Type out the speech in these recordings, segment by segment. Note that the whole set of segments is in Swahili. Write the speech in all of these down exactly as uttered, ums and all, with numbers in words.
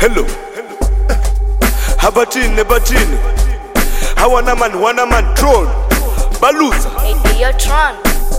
Hello. Habatini, Batini. Hawana man, wana man, troll. Baluza. Hey, you're Tron.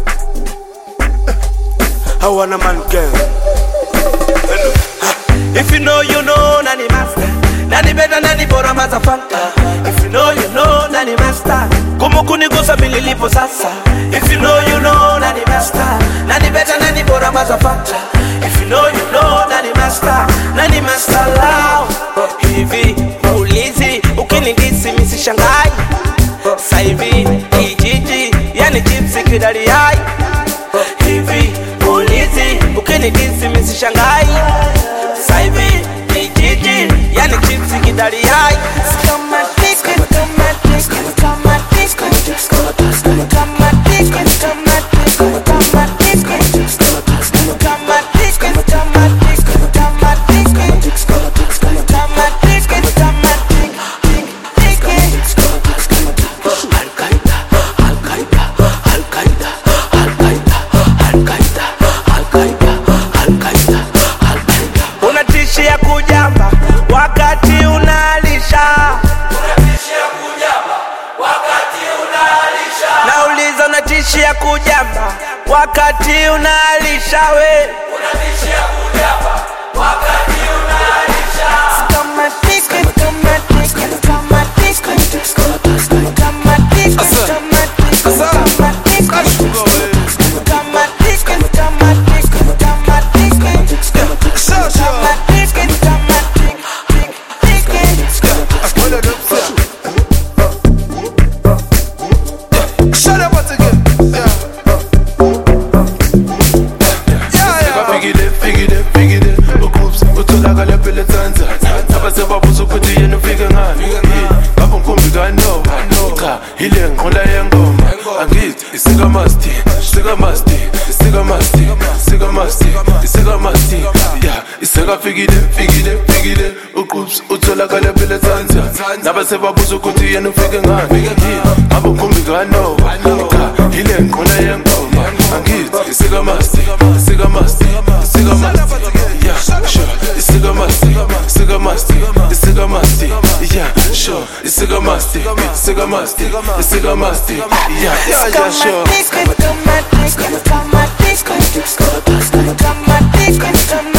Hawana man, gang. Hello. If you know, you know, nani master. Nani better, nani bora mazafanta. If you know, you know, nani master. Kumu kunigusa mililipo sasa. If you know, you know, nani master. Nani better, nani bora mazafanta. If you know, you know, nani master. Nani master lao. Hivi, ulizi, ukinigisi misi shangai. Saivi, kijiji, yani gypsy kidali hai. Hivi, ulizi, ukinigisi misi shangai. Saivi, kijiji, yani gypsy kidali hai. Skama disco, skama disco, skama disco, skama disco, skama disco, skama disco, skama disco, skama disco, skama disco, skama disco, skama disco, skama Al-Qaeda, Al-Qaeda, Al-Qaeda, Al-Qaeda, Al-Qaeda, Al-Qaeda, Al-Qaeda, Al-Qaeda. Unatishia kujamba wakati unalisha. Unatishia kujamba wakati unalisha. Nauliza unatishia kujamba wakati unalisha we. Unatishia kujamba wakati unalisha. Skama disco, skama disco, skama disco, skama disco, skama disco, skama disco, skama disco, skama disco, skama disco, skama Shut up once again. Yeah. Yeah, yeah. Figure it, figure it, figure it. Oops, utholakala phela Tanza. Abaseba buzo kuthi yena ufike ngani? Ngapho nkumbi kano. Cha, ile ngqola yengoma. Angithi isika masti, isika masti, isika masti, isika masti, isika masti. Yeah, isika figure it, figure it, figure it. Oops, utholakala phela Tanza. Abaseba buzo kuthi yena ufike ngani? Ngapho nkumbi kano. Cha, ile ngqola yengoma. Angithi isika masti, isika masti, isika masti. Yeah, sure. It's a musty, it's a musty, it's a musty. Yeah, sure. It's a musty, it's a musty, it's a musty. Yeah, yeah, yeah, sure. disco, skama disco, skama disco, skama disco, skama disco, skama